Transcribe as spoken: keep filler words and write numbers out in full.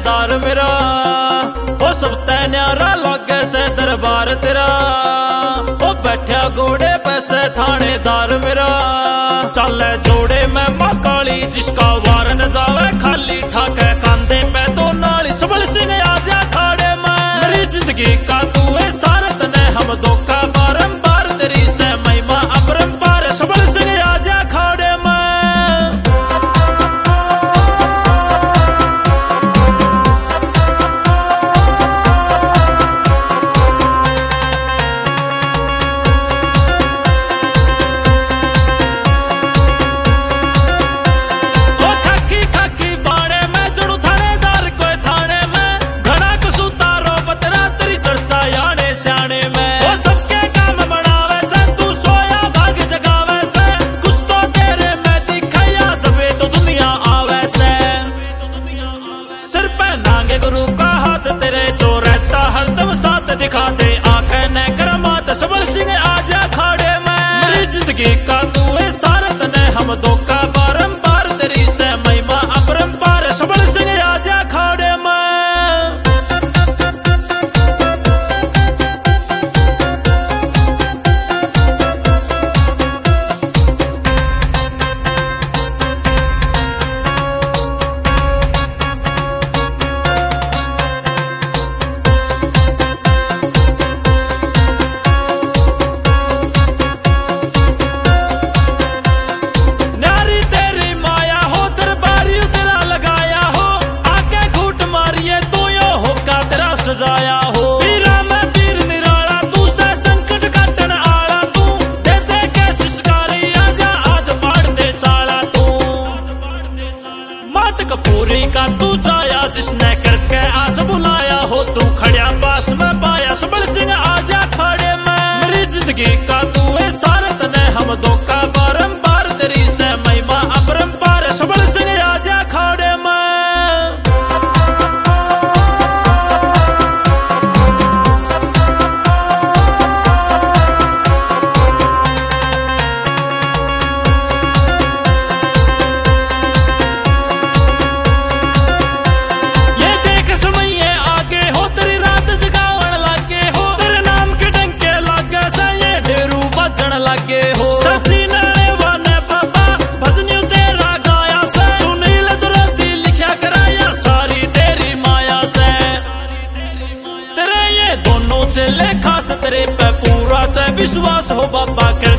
थानेदार मेरा, ओ सब तै न्यारा लागे से दरबार तेरा। ओ बैठा घोड़े पे से थानेदार मेरा, चले जोड़े में मां काली जिसका वार न जावे खाली। ठाके कांधे पे दो नाली सबल सिंह आजा खाड़े में। मेरी जिंदगी का तू है सारत ने हम धोखा बारंबार तेरी से महिमा अपरंपार। सबल सिंह आजा खाड़े में। गुरु का हाथ तेरे जो रहता हरदम साथ दिखाते आंखें न करमात। सबल सिंह आजा खाड़े में। मेरी जिंदगी का तू है सारत ने हम धोखा बारंबार तेरी से महिमा अपरंपार। सबल सिंह आजा खाड़े में। सजाया हो पीरा में पीर निराला तू से संकट काटन आला। तू दे दे के सिसकारी आजा आज पाड़ दे साला। तू मात कपूरी का तू जाया जिसने करके आज बुलाया हो। तू खड़िया पास में पाया सबल सिंह आजा खाड़े में। मेरी जिंदगी का तू है सारत ने हम धोखा बारंबार तेरी से महिमा अपरंपार। सबल सिंह आजा खाड़े में। लगे हो सची वाने बाबा भजनियों तेरा गाया से। सुनील दुरंती लिखा कराया सारी तेरी माया से। तेरे ये दोनों चेले खास तेरे पे पूरा से विश्वास हो बाबा।